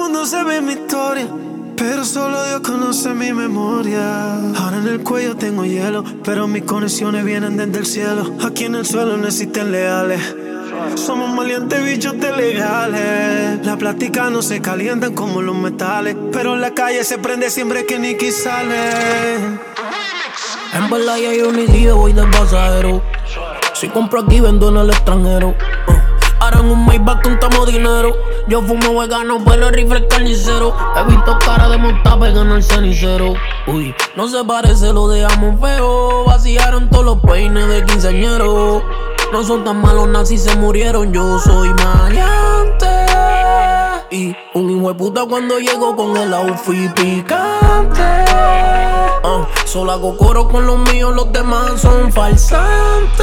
mundo sabe mi historia, pero solo Dios conoce mi memoria. Ahora en el cuello tengo hielo, pero mis conexiones vienen desde el cielo. Aquí en el suelo no existen leales. Somos maleantes, bichos legales. La plática no se calientan como los metales, pero en la calle se prende siempre que Nicky sale. En verdad ya yo ni día voy de pasajero. Si compro aquí vendo en el extranjero. Ahora en un Maybach contamos dinero. Yo fumo vegano pero el rifle es carnicero. He visto cara de montar pegando el cenicero. Uy, no se parece, lo dejamos feo. Vaciaron todos los peines de quinceañero. No son tan malos, nazis se murieron. Yo soy maleante y un hijo de puta cuando llego con el outfit picante. Solo hago coro con los míos, los demás son falsantes.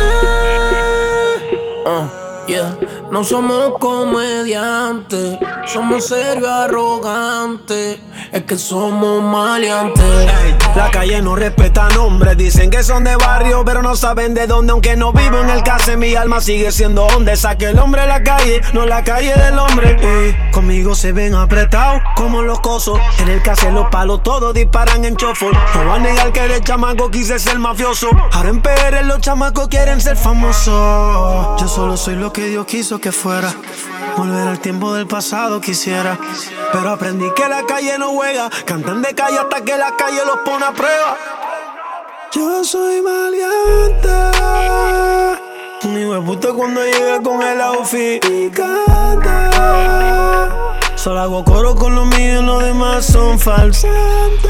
Yeah. No somos comediantes, somos serios arrogantes. Es que somos maleantes. Ey, la calle no respeta nombres. Dicen que son de barrio, pero no saben de dónde. Aunque no vivo en el case, mi alma sigue siendo donde. Saque el hombre a la calle, no la calle del hombre. Y conmigo se ven apretados como los cosos. En el case los palos todos disparan en chofo. No va a negar que de chamaco quise ser mafioso. Ahora en PR los chamacos quieren ser famosos. Yo solo soy lo que Dios quiso que fuera. Volver al tiempo del pasado quisiera, pero aprendí que la calle no juega. Cantan de calle hasta que la calle los pone a prueba. Yo soy maleante, un hijo de puta cuando llega con el outfit y canta. Solo hago coro con los míos, los demás son falsantes.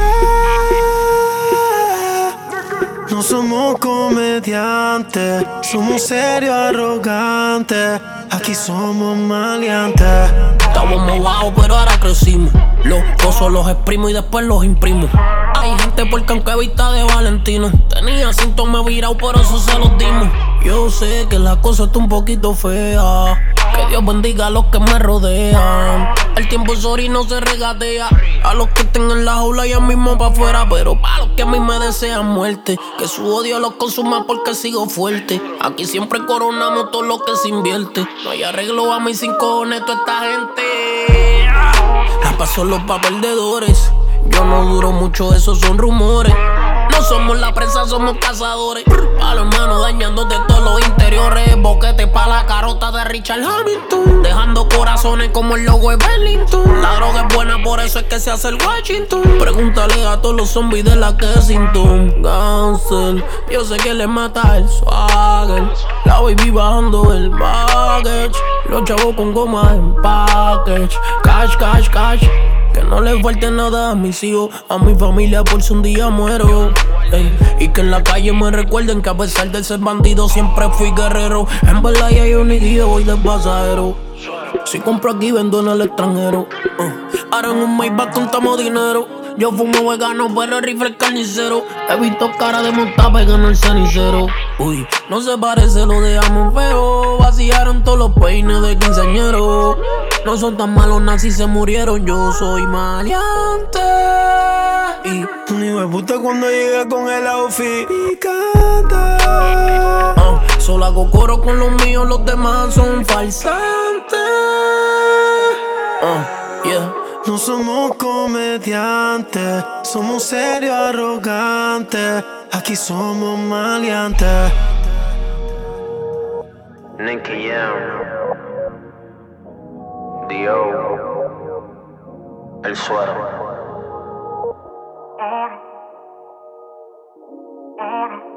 No somos comediantes, somos serios arrogantes. Aquí somos maleantes. Estamos mojados pero ahora crecimos. Los pozos los exprimo y después los imprimo. Hay gente porque aunque vista de Valentino, tenía síntomas virados, por eso se los dimos. Yo sé que la cosa está un poquito fea, que Dios bendiga a los que me rodean. El tiempo sorry no se regatea. A los que estén en la jaula ya mismo pa' afuera, pero para los que a mí me desean muerte, que su odio los consuma porque sigo fuerte. Aquí siempre coronamos todo lo que se invierte. No hay arreglo a mis 5 cojones toda esta gente. La paso los pa' perdedores. Yo no duro mucho, esos son rumores. No somos la prensa, somos cazadores. Pa' los manos dañándote todos los interiores. Boquete pa' la carota de Richard Hamilton, dejando corazones como el logo de Burlington. La droga es buena, por eso es que se hace el Washington. Pregúntale a todos los zombies de la Kensington. Gangster, yo sé que le mata el swagger. La baby bajando el baggage. Los chavos con goma en package. Cash, cash, cash. Que no le falte nada a mis hijos, a mi familia por si un día muero. Y que en la calle me recuerden que a pesar de ser bandido siempre fui guerrero. En verdad ya yo ni guía, voy de pasajero. Si compro aquí vendo en el extranjero. Ahora en un Maybach contamos dinero. Yo fumo vegano pero el rifle es carnicero. He visto cara de montar pegando el cenicero. Uy, no se parece, lo dejamos feo. Vaciaron todos los peines de quinceañero. No son tan malos, nazis se murieron. Yo soy maleante y un hijo de puta cuando llega con el outfit y canta. Solo hago coro con los míos, los demás son falsantes. Yeah. No somos comediantes, somos serios arrogantes. Aquí somos maleantes. Nicky Jam, Dio, El Suero.